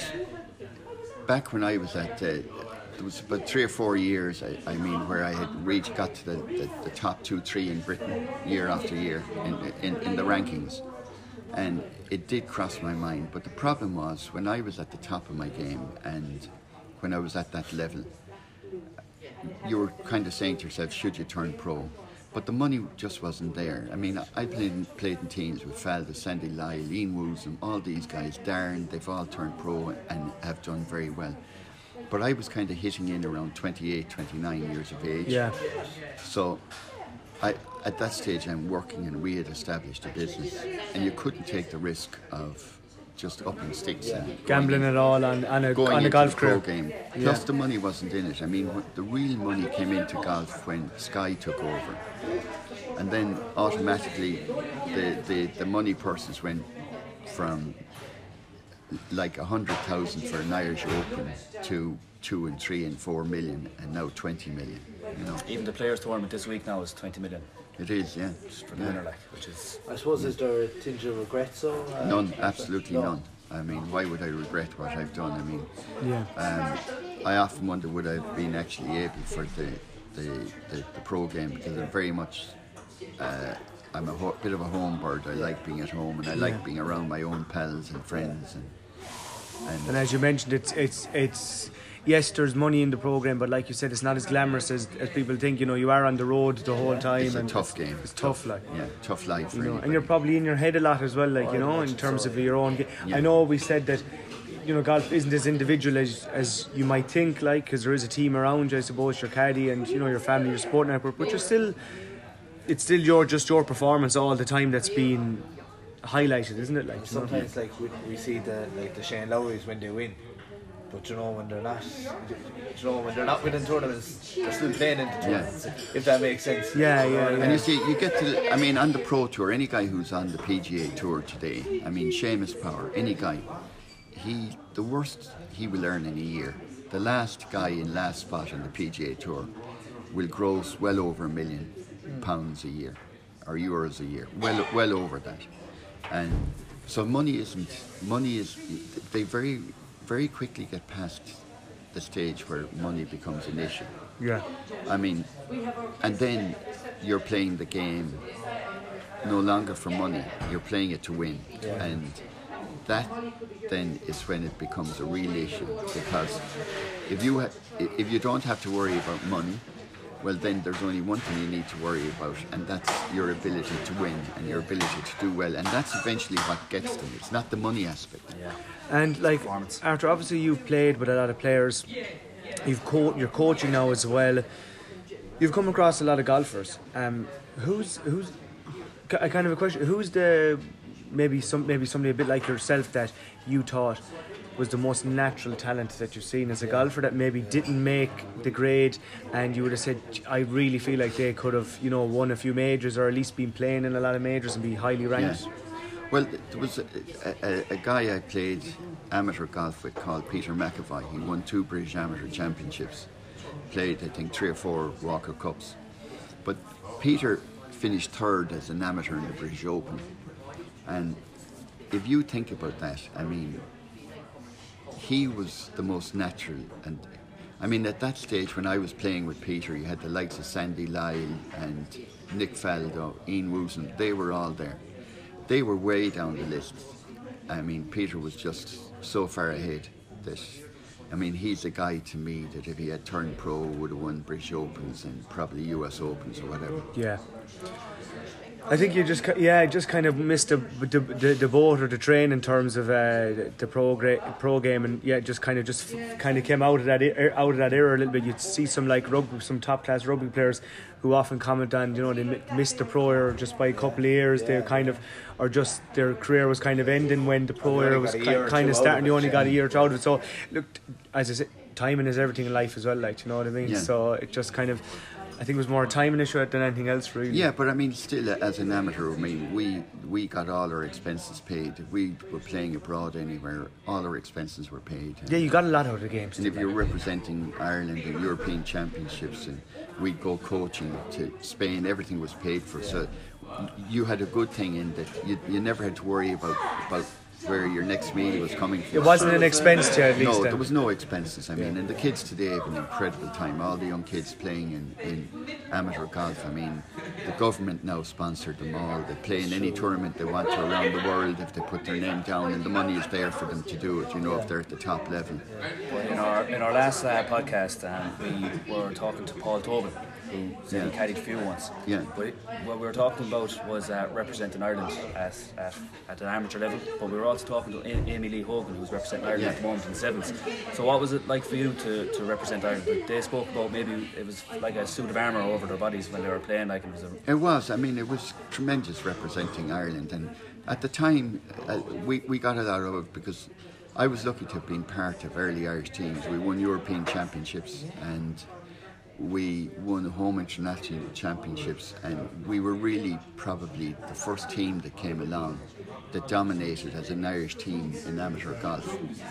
back when I was at, uh, there was about three or four years, I, I mean, where I had reached, got to the, the, the top two, three in Britain year after year in, in, in the rankings. And it did cross my mind. But the problem was when I was at the top of my game and when I was at that level, you were kind of saying to yourself, should you turn pro? But the money just wasn't there. I mean, I played in, played in teams with Falda, Sandy Lye, Lean Woosum, all these guys, Darren, they've all turned pro and have done very well. But I was kind of hitting in around twenty-eight, twenty-nine years of age. Yeah. So I, at that stage I'm working and we had established a business and you couldn't take the risk of just upping sticks and going Gambling in- it all on, on a, going on a into golf the pro career. game. Yeah. Plus the money wasn't in it. I mean, wh- the real money came into golf when Sky took over. And then automatically the, the, the money purses went from like a hundred thousand for an Irish Open to two and three and four million and now twenty million, you know. Even the players' tournament this week now is twenty million It is, yeah. just for the Yeah. winner, like, which is I suppose is there a tinge of regret, so? Uh, None, absolutely no. none. I mean, why would I regret what I've done? I mean, Yeah. um, I often wonder would I have been actually able for the the, the, the pro game because I'm very much, uh, I'm a ho- bit of a home bird. I like being at home and I like being around my own pals and friends and and, And as you mentioned, it's it's it's yes, there's money in the program, but like you said, it's not as glamorous as, as people think. You know, you are on the road the whole time. it's a and tough game. It's tough, like. Yeah, tough life for You know, and anybody. you're probably in your head a lot as well, like, you know, in terms of your own game. Yeah. I know we said that, you know, golf isn't as individual as, as you might think, like, because there is a team around you, I suppose, your caddy and, you know, your family, your support network, but you're still, it's still your just your performance all the time that's being highlighted, isn't it? Like, you know? Sometimes, like we, we see the like the Shane Lowrys when they win, but you know when they're not, you know when they're not winning tournaments, they're still playing in the tournaments. If that makes sense. Yeah, yeah, yeah. And you see, you get to, I mean, on the pro tour, any guy who's on the P G A tour today, I mean, Seamus Power, any guy, he, the worst he will earn in a year, the last guy in last spot on the P G A tour will gross well over a million pounds a year, or euros a year, well, well over that. And so money isn't, money is, they very, very quickly get past the stage where money becomes an issue. Yeah. I mean, and then you're playing the game no longer for money, you're playing it to win. And that then is when it becomes a real issue, because if you ha- if you don't have to worry about money, well then there's only one thing you need to worry about, and that's your ability to win and your ability to do well, and that's eventually what gets them. It's not the money aspect. Yeah. And like after obviously you've played with a lot of players, you've co- you're coaching now as well. You've come across a lot of golfers. Um, who's who's a kind of a question? Who's the maybe some maybe somebody a bit like yourself that you thought was the most natural talent that you've seen as a golfer that maybe didn't make the grade, and you would have said, I really feel like they could have, you know, won a few majors or at least been playing in a lot of majors and be highly ranked? Yeah. Well, there was a, a, a guy I played amateur golf with called Peter McAvoy. He won two British Amateur Championships, played I think three or four Walker Cups. But Peter finished third as an amateur in the British Open. And if you think about that, I mean, he was the most natural. And I mean, at that stage when I was playing with Peter, you had the likes of Sandy Lyle and Nick Faldo, Ian Woosnam, they were all there. They were way down the list. I mean, Peter was just so far ahead that, I mean, he's a guy to me that if he had turned pro would have won British Opens and probably U S Opens or whatever. Yeah. I think you just yeah just kind of missed the the, the, the boat or the train in terms of uh, the pro gra- pro game, and yeah, just kind of just f- kind of came out of that er- out of that era a little bit. You'd see some like rugby, some top class rugby players who often comment on, you know, they m- missed the pro era just by a couple of years. They kind of, or just their career was kind of ending when the pro era was ki- kind of starting. They only got a year or two out of it. So look, as I said, timing is everything in life as well. Like, you know what I mean? Yeah. So it just kind of, I think it was more a timing issue than anything else, really. Yeah, but I mean, still, as an amateur, I mean, we we got all our expenses paid. We were playing abroad anywhere, all our expenses were paid. Yeah, you got a lot out of the games. And if you're representing Ireland in European Championships, and we'd go coaching to Spain, everything was paid for. So you had a good thing in that you you never had to worry about about where your next meal was coming from. It wasn't an expense to you, at least. No, then. there was no expenses. I mean, and the kids today have an incredible time. All the young kids playing in, in amateur golf. I mean, the government now sponsored them all. They play in any tournament they want to around the world if they put their name down, and the money is there for them to do it, you know, if they're at the top level. In our in our last uh, podcast, um, we were talking to Paul Tobin, who said Yeah. he caddied a few once. Yeah. But it, what we were talking about was uh, representing Ireland at, at at an amateur level. But we were also talking to A- Amy Lee Hogan, who's representing Ireland Yeah. at the moment in sevens. So what was it like for you to, to represent Ireland? They spoke about maybe it was like a suit of armour over their bodies when they were playing. Like it was a It was. I mean, it was tremendous representing Ireland, and at the time, uh, we we got a lot of it because I was lucky to have been part of early Irish teams. We won European Championships and we won home international championships, and we were really probably the first team that came along that dominated as an Irish team in amateur golf.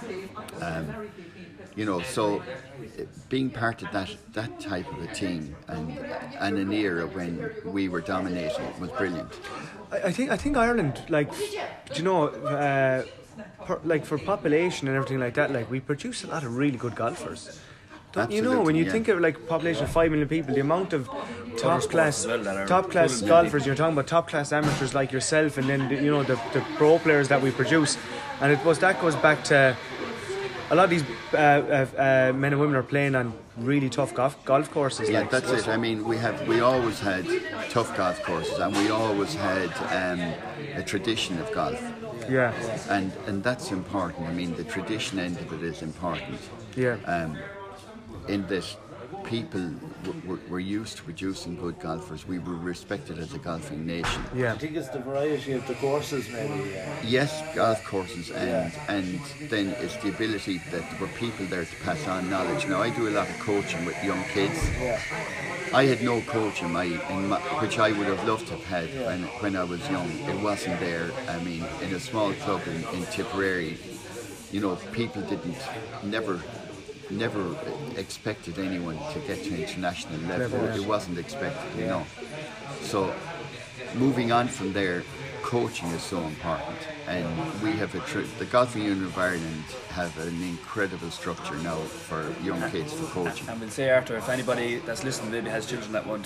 Um, you know, so uh, being part of that that type of a team and and an era when we were dominating was brilliant. I, I think I think Ireland, like, do you know, uh, per, like for population and everything like that, like we produce a lot of really good golfers. Don't you know, when you Absolutely, yeah. think of like population of five million people, the amount of top sports class, as well that are top class pulling golfers, maybe. you're talking about top class amateurs like yourself, and then the, you know the the pro players that we produce, and it was that goes back to a lot of these uh, uh, uh, men and women are playing on really tough golf golf courses. Yeah, like, that's it. I mean, we have we always had tough golf courses, and we always had um, a tradition of golf. Yeah, and and that's important. I mean, the tradition end of it is important. yeah. Um, in that people w- w- were used to producing good golfers. We were respected as a golfing nation. Yeah. I think it's the variety of the courses, maybe. Uh, Yes, golf courses, and and then it's the ability that there were people there to pass on knowledge. Now, I do a lot of coaching with young kids. yeah. I had no coach in my, in my which I would have loved to have had when, when I was young. It wasn't there. I mean, in a small club in, in Tipperary, you know, people didn't, never, never expected anyone to get to international level. Level, yeah. It wasn't expected, you know. So, moving on from there, coaching is so important, and we have a tr- the Golfing Union of Ireland have an incredible structure now for young kids for coaching. And we'll say, Arthur, if anybody that's listening maybe has children that want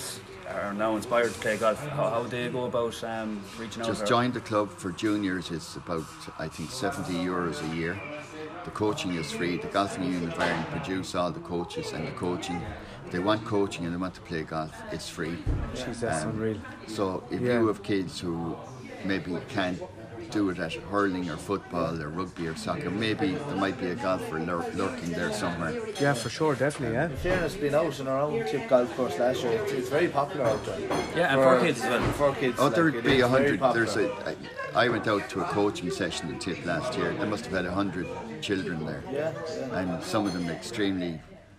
are now inspired to play golf, how, how do they go about um, reaching out? Just or- join the club for juniors. It's about, I think, seventy euros a year. The coaching is free. The Golfing Union of Ireland produce all the coaches and the coaching. If they want coaching and they want to play golf, it's free. Jeez, that's unreal. So if Yeah. you have kids who maybe can't do it at hurling or football or rugby or soccer, maybe there might be a golfer lur- lurking there somewhere. Yeah, for sure, definitely, yeah. In fairness, being out on our own tip golf course last year, it's, it's very popular out there. Yeah, and for kids as well. For kids, Oh, like, there'd it be is a very hundred. popular. There's a. I I went out to a coaching session in Tip last year. They must have had a hundred children there, Yeah, yeah. and some of them extremely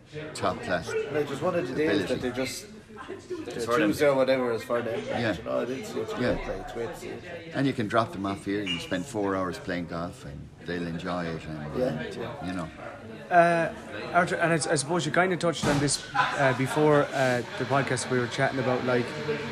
top class. Like, just one of the days ability. that they just the for them. Tuesday or whatever is for them. Yeah. You know, it's, it's Yeah. great. Like, it's great to see it. And you can drop them off here. You can spend four hours playing golf, and they'll enjoy it. And Yeah. you know, Uh, Arthur, and I, I suppose you kind of touched on this uh, before uh, the podcast. We were chatting about like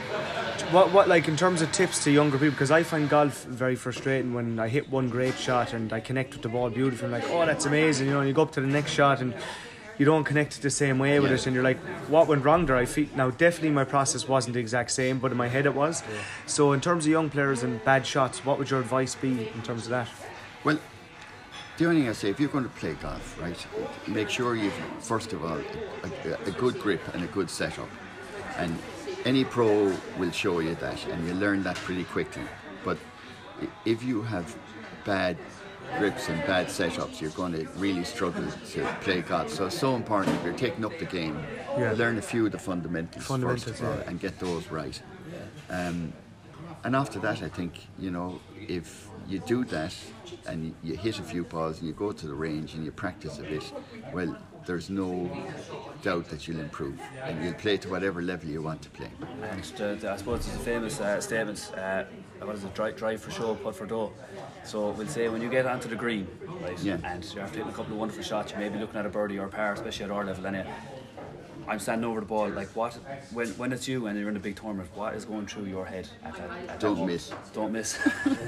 what, what, like in terms of tips to younger people, because I find golf very frustrating when I hit one great shot and I connect with the ball beautifully. I'm like, oh, that's amazing, you know. And you go up to the next shot and you don't connect the same way with Yeah. it, and you're like, what went wrong there? I feel now definitely my process wasn't the exact same, but in my head it was. So in terms of young players and bad shots, what would your advice be in terms of that? well, the only thing I say, if you're going to play golf, right, make sure you've first of all a, a, a good grip and a good setup, and any pro will show you that, and you learn that pretty quickly. But i- if you have bad grips and bad setups, you're going to really struggle to play golf. So it's so important if you're taking up the game, Yeah. learn a few of the fundamentals, Fundamentals, first of all, yeah. and get those right. Um, and after that, I think, you know, if you do that and you, you hit a few balls and you go to the range and you practice a bit, well, there's no doubt that you'll improve and you'll play to whatever level you want to play. And the, the, I suppose there's a famous uh, statement, uh, what is it, drive, drive for show, putt for dough. So we'll say when you get onto the green, right, Yeah. and you're after hitting a couple of wonderful shots, you may be looking at a birdie or a par, especially at our level, and I'm standing over the ball, like what, when when it's you and you're in a big tournament, what is going through your head at that, at that Don't moment? miss. Don't miss.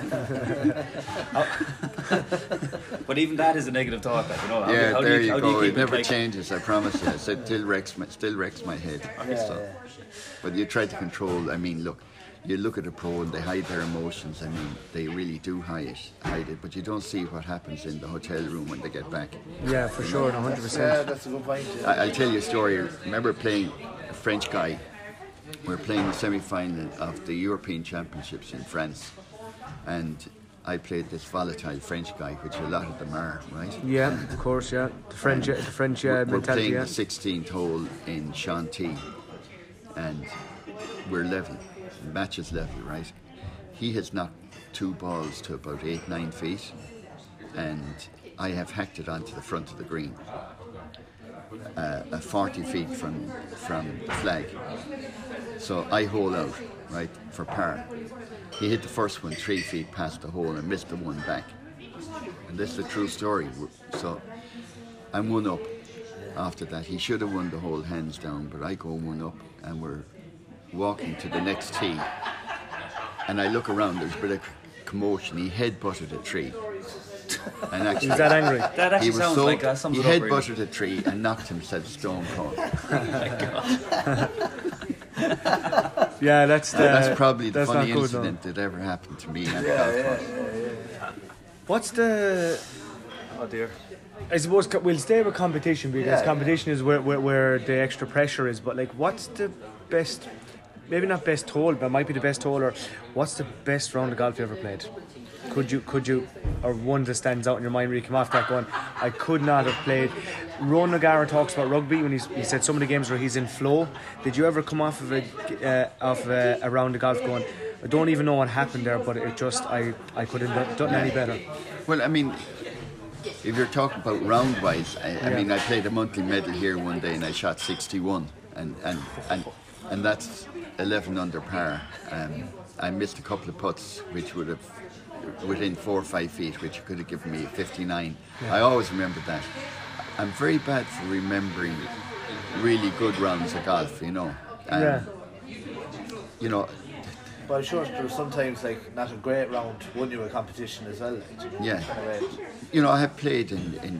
But even that is a negative thought, like, you know, how, Yeah, do, how there do you, you how go. do you keep It never like, changes, I promise you. It still wrecks my, still wrecks my head. Yeah, So, yeah. but you try to control. I mean, look, you look at a pro and they hide their emotions. I mean, they really do hide it, hide it. But you don't see what happens in the hotel room when they get back. Yeah, for sure, one hundred Yeah, percent. that's a good point. Yeah. I, I'll tell you a story. I remember playing a French guy. We were playing the semi-final of the European Championships in France, and I played this volatile French guy, which a lot of them are, right? Yeah, of course, yeah. The French, the French uh, We're, we're mentality, playing yeah. the sixteenth hole in Chantilly, and we're level. The match is level, right? He has knocked two balls to about eight, nine feet, and I have hacked it onto the front of the green, uh, uh, forty feet from from the flag. So I hole out, right, for par. He hit the first one three feet past the hole and missed the one back. And this is a true story. So I'm one up after that. He should have won the whole hands down, but I go one up and we're walking to the next tee. And I look around, there's a bit of commotion. He head-butted a tree. And actually, Is that angry? that actually he was sounds so, like uh, sums he it up really. head-butted a tree and knocked himself stone cold. Yeah, that's the, That's probably the that's not funny good, no. incident that ever happened to me on the Yeah, golf yeah, course. yeah, yeah. What's the? Oh dear. I suppose co- we'll stay with competition because Yeah, competition is where, where where the extra pressure is. But like, what's the best? Maybe not best hole, but it might be the best hole. Or what's the best round of golf you ever played? Could you could you or one that stands out in your mind where you come off that going, I could not have played. Ron O'Gara talks about rugby when he's, he said some of the games where he's in flow. Did you ever come off of a uh, off a, a round of golf going, I don't even know what happened there, but it just I I couldn't have done any better. Well, I mean, if you're talking about round-wise, I, I Yeah. mean, I played a monthly medal here one day and I shot sixty-one, and and and, and that's eleven under par. Um, I missed a couple of putts, which would have within four or five feet, which could have given me fifty-nine. I always remember that. I'm very bad for remembering really good rounds of golf, you know. Um, Yeah. You know, But I'm sure there's sometimes like not a great round won you a competition as well. Like, you know, Yeah. kind of way. you know, I have played in, in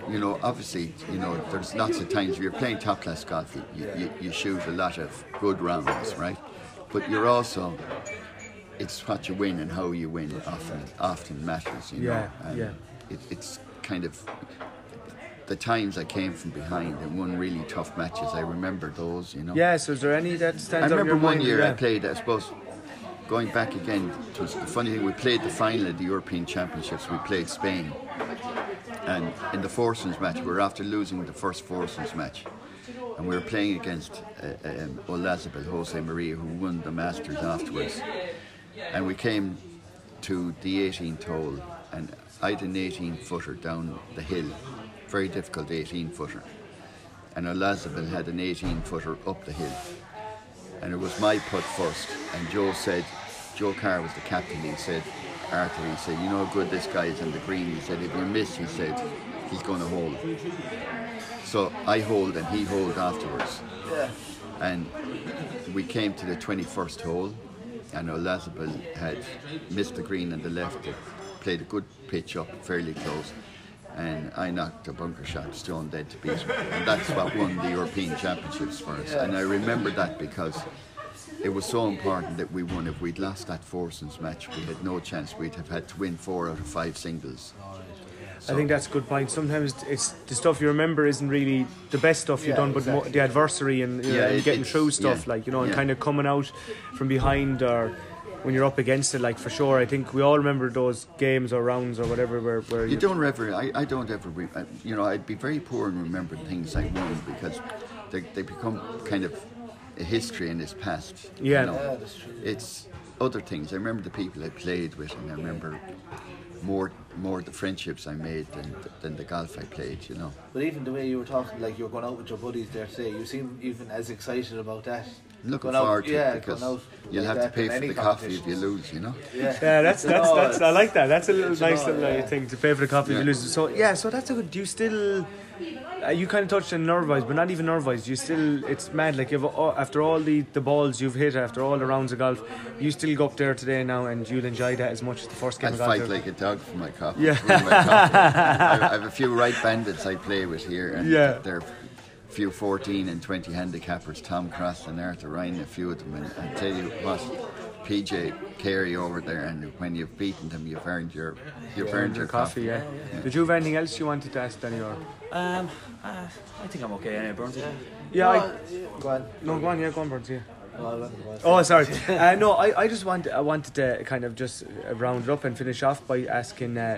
you know, obviously, you know, there's lots of times you're playing top class golf, you, you, you shoot a lot of good rounds, right? But you're also, it's what you win and how you win often often matters, you Yeah, know. And yeah. It, it's kind of the times I came from behind and won really tough matches. I remember those, you know. Yeah, so is there any that stands I out in remember your one mind? year Yeah. I played, I suppose, going back again, it was the funny thing, we played the final of the European Championships, we played Spain. And in the foursomes match, we were after losing the first foursomes match. And we were playing against uh, um, Olazabal, Jose Maria, who won the Masters afterwards. And we came to the eighteenth hole, and I had an eighteen footer down the hill, very difficult eighteen footer. And Olazabal had an eighteen footer up the hill. And it was my putt first. And Joe said, Joe Carr was the captain, he said, Arthur, he said, you know how good this guy is on the green. He said, if you miss, he said, he's going to hold. So I hold and he hold afterwards. Yeah. And we came to the twenty-first hole, and Olazabal had missed the green on the left, played a good pitch up, fairly close, and I knocked a bunker shot stone dead to beat him. And that's what won the European Championships for us. And I remember that because it was so important that we won. If we'd lost that foursomes match, we had no chance. We'd have had to win four out of five singles. I think that's a good point. Sometimes it's the stuff you remember isn't really the best stuff you've Yeah, done, but exactly. mo- the adversary and, you know, Yeah, and it- getting it's- through stuff, yeah, like, you know, and yeah. kind of coming out from behind, or when you're up against it, like, for sure. I think we all remember those games or rounds or whatever where, where You don't ever, I, I don't ever, re- I, you know, I'd be very poor in remembering things I won because they, they become kind of a history in its past. Yeah. You know? Yeah, that's true. It's other things. I remember the people I played with, and I remember more more the friendships I made than than the golf I played, you know. But even the way you were talking, like you were going out with your buddies there today, you seem even as excited about that. Looking Going out- forward to yeah, it because going out you'll like have to that pay in for any the coffee if you competitions. lose, you know. Yeah, Yeah, that's that's No, that's I it's- like that. That's a little it's nice an little honour, uh, yeah. thing to pay for the coffee if Yeah. you lose. So yeah, so that's a good. Do you still? Uh, you kind of touched on nerve-wise, but not even nerve-wise. You still, it's mad. Like you've all, after all the, the balls you've hit, after all the rounds of golf, you still go up there today now, and you'll enjoy that as much as the first game I'll of golf. fight ever. like a dog for my coffee. Yeah. For my coffee. I, I have a few right bandits I play with here, and Yeah. they're a few fourteen and twenty handicappers, Tom Cross and Arthur Ryan, a few of them, and I tell you what, P J Carey over there, and when you've beaten them, you've earned your you've earned your coffee. Yeah. Did you have anything else you wanted to ask Danny? Or Um, uh, I think I'm okay anyway, Burns. yeah, I, Go on. no, go on. Yeah, go on, Burns. Yeah. Go on, go on. Oh, sorry. Uh, no, I, I just want I wanted to kind of just uh, round it up and finish off by asking. Uh,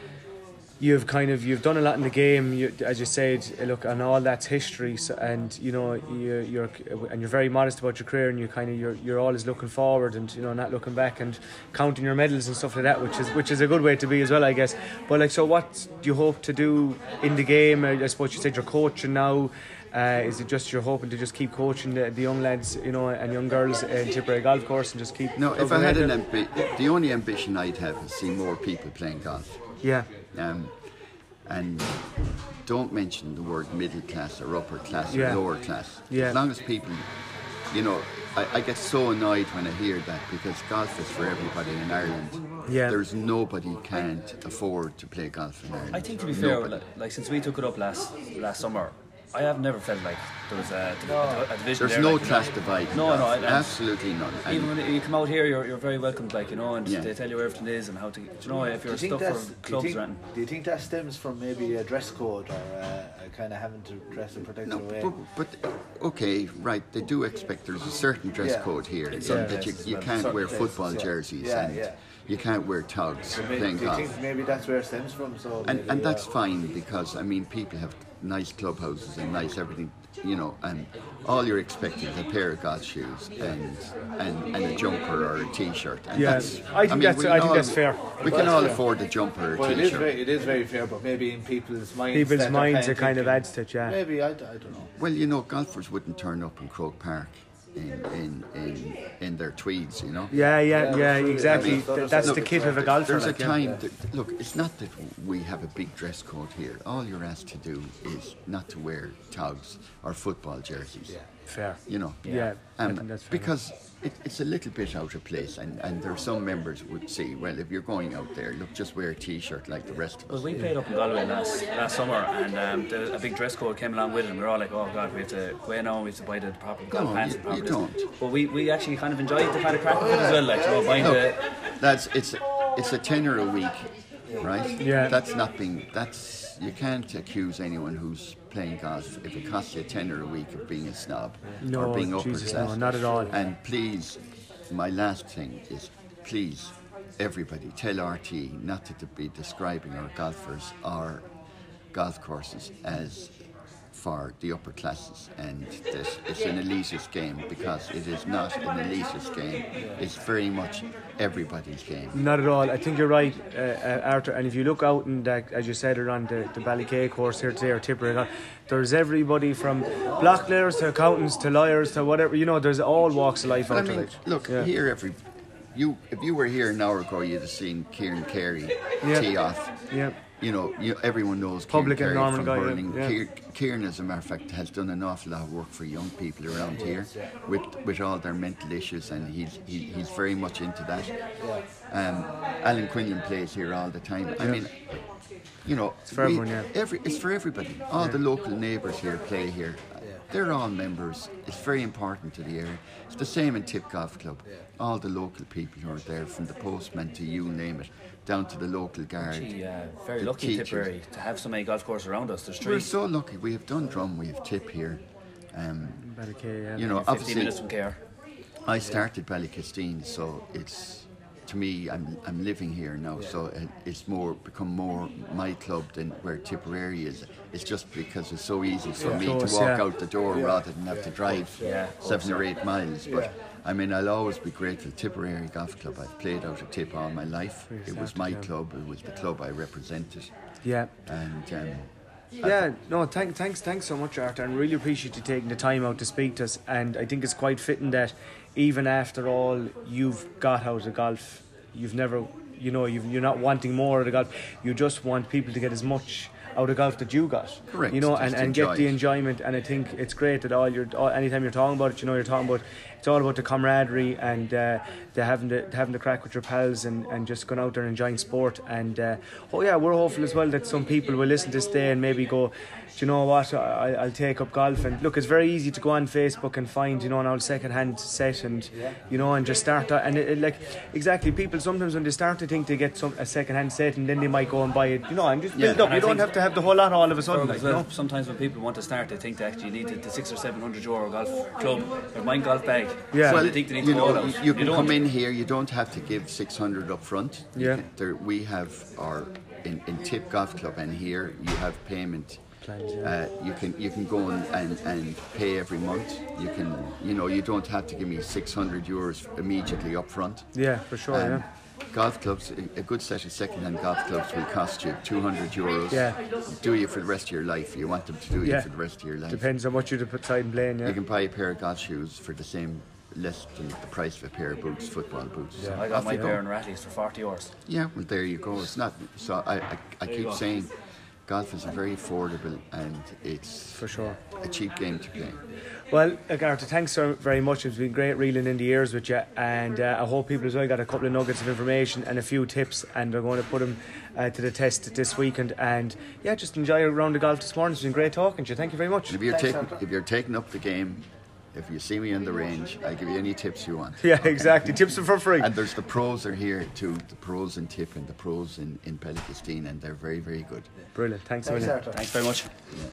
you've kind of you've done a lot in the game. You, as you said, uh, look, and all that's history. So, and you know you, you're and you're very modest about your career, and you kind of you're you're always looking forward, and you know not looking back, and counting your medals and stuff like that, which is which is a good way to be as well, I guess. But like, so what do you hope to do in the game? I suppose you said you're coaching now. Uh, is it just you're hoping to just keep coaching the, the young lads, you know, and young girls in Tipperary Golf Course, and just keep? No, if I plugging had away an there? ambi- the only ambition I'd have is see more people playing golf. Yeah. Um, and don't mention the word middle class or upper class Yeah. or lower class. Yeah. As long as people, you know, I, I get so annoyed when I hear that because golf is for everybody in Ireland. Yeah. There's nobody can't afford to play golf in Ireland. I think to be fair, Nobody. like, like since we took it up last last summer, I have never felt like there was a, a, a division There's there. no like, you class know. divide. in No, golf. no, I- I- absolutely none. And Even when you come out here, you're, you're very welcomed, like, you know, and Yeah. they tell you where everything is and how to, you know, if Do you're you think stuck that's, for do you clubs think, or anything. do you think that stems from maybe a dress code or uh, kind of having to dress a particular No, way? but, but okay, right. They do expect there's a certain dress Yeah. code here In so certain that you, places you as well. can't Certain wear places, football yeah. jerseys Yeah, and yeah. you can't wear togs So maybe, playing do you golf. think maybe that's where it stems from? So And maybe, and that's uh, fine because I mean people have nice clubhouses and nice everything, you know, and all you're expecting is a pair of golf shoes and and, and a jumper or a t-shirt. And Yeah, that's, I think that's- we I can think all- that's fair. We can all afford a jumper or a Well, it is t-shirt. very, it is very fair, but maybe in people's minds, People's that they're minds, kinda it kind of thinking, adds to it, yeah. Maybe I, I don't know. Well, you know, golfers wouldn't turn up in Croke Park in in in, in their tweeds, you know. Yeah, yeah, Yeah, yeah, true. exactly. I mean, Th- that's look, the kit of a golfer. There's a like, yeah. time that, look, it's not that we have a big dress code here. All you're asked to do is not to wear togs or football jerseys. Yeah, Fair. You know. Yeah, I Um, think that's fair. because it, it's a little bit out of place, and, and there are some members would say, well, if you're going out there, look, just wear a t-shirt like the rest of Well, us. we played up in Galway last last summer, and um, the, a big dress code came along with it, and we were all like, "Oh God, we have to go in now. We have to buy the proper golf No, pants you- and proper you this." don't. But we, we actually kind of enjoyed the kind of crack of it as well, like you know, buying Look, the. that's it's it's a tenner a week, right? Yeah. That's not being that's you can't accuse anyone who's playing golf if it costs you a tenner a week of being a snob No, or being upper Jesus, class. no, not at all. And please, my last thing is please, everybody tell R T not to be describing our golfers or golf courses as for the upper classes, and this it's an elitist game, because it is not an elitist game. It's very much everybody's game. Not at all. I think you're right, uh, uh, Arthur. And if you look out and uh, as you said around the, the Ballykay course here today, or Tipperary, there's everybody from block players to accountants to lawyers to whatever. You know, there's all walks of life But I out mean, there. look Yeah. here. Every you, if you were here an hour ago, you'd have seen Kieran Carey Yeah. tee off. Yeah. You know, you, everyone knows Public Kieran and Carey Norman from guy, yeah, hurling. yeah. Kier- Kieran, as a matter of fact, has done an awful lot of work for young people around here with with all their mental issues, and he's he, he's very much into that. Um, Alan Quinlan plays here all the time. I mean, you know, It's for we- everyone, yeah. every it's for everybody. All the local neighbours here play here. They're all members. It's very important to the area. It's the same in Tip Golf Club. All the local people who are there, from the postman to you name it, down to the local guard. Actually, uh, very the lucky in teachers. Tipperary to have so many golf courses around us. There's We're three. so lucky. We have Dundrum, we have Tip here. Um, Ballykay, yeah. you know, fifty obviously, minutes from Care. I started Ballykistine, so it's to me. I'm I'm living here now, so it, it's more become more my club than where Tipperary is. It's just because it's so easy for me Close, to walk yeah. out the door rather than have to drive Yeah. seven or eight miles. But I mean, I'll always be grateful. Tipperary Golf Club. I've played out of Tip all my life. It was my club. It was the club I represented, Yeah. and. Um, Yeah, no, thank, thanks, thanks so much, Arthur, and really appreciate you taking the time out to speak to us. And I think it's quite fitting that even after all you've got out of golf, you've never, you know, you've, you're not wanting more out of golf. You just want people to get as much out of golf that you got. Correct, You know, just and, and enjoy get the it. enjoyment. And I think it's great that all you're, all, anytime you're talking about it, you know, you're talking about, it's all about the camaraderie and uh, the having the having the crack with your pals and, and just going out there and enjoying sport. And uh, oh yeah, we're hopeful as well that some people will listen to this day and maybe go, do you know what, I, I'll take up golf. And look, it's very easy to go on Facebook and find, you know, an old second-hand set and, you know, and just start that. And it, it, like, exactly, people sometimes when they start to think they get some a second-hand set and then they might go and buy it, you know, and just Yeah. build up. And I You don't think- have to have the whole lot all of a sudden. Like, As you well, know? sometimes when people want to start, they think they actually need the, the six or seven hundred euro golf club or mine golf bag. Yeah. So Well, they think they need you to go all know, out. you can don't. come in here. You don't have to give six hundred up front. You Yeah. can- there, we have our in, in Tip Golf Club, and here you have payment. Plans, yeah. Uh, you can you can go and, and, and pay every month. You can you know you don't have to give me six hundred euros immediately up front. Yeah, for sure, Um, yeah. Golf clubs, a a good set of second-hand golf clubs will cost you two hundred euros. Yeah. Do you for the rest of your life? You want them to do Yeah. you for the rest of your life. Depends on what you put aside and playing, yeah. You can buy a pair of golf shoes for the same, less than the price of a pair of boots, football boots. Yeah. I got Off my you go. pair in Rattley's for forty euros. Yeah, well, there you go. It's not. So I, I, I you keep go. saying, golf is very affordable and it's For sure. a cheap game to play. Well, look, Arthur, thanks so very much. It's been great reeling in the ears with you, and uh, I hope people as well got a couple of nuggets of information and a few tips, and they're going to put them uh, to the test this weekend. And yeah, just enjoy a round of golf this morning. It's been great talking to you. Thank you very much. And if you're Thanks, taking Arthur. if you're taking up the game, if you see me on the range, I'll give you any tips you want. Yeah, exactly. Tips are for free. And there's the pros are here too. The pros in Tip and the pros in in Ballykistine, and they're very very good. Brilliant. Thanks a Thanks, million. Arthur. Thanks very much.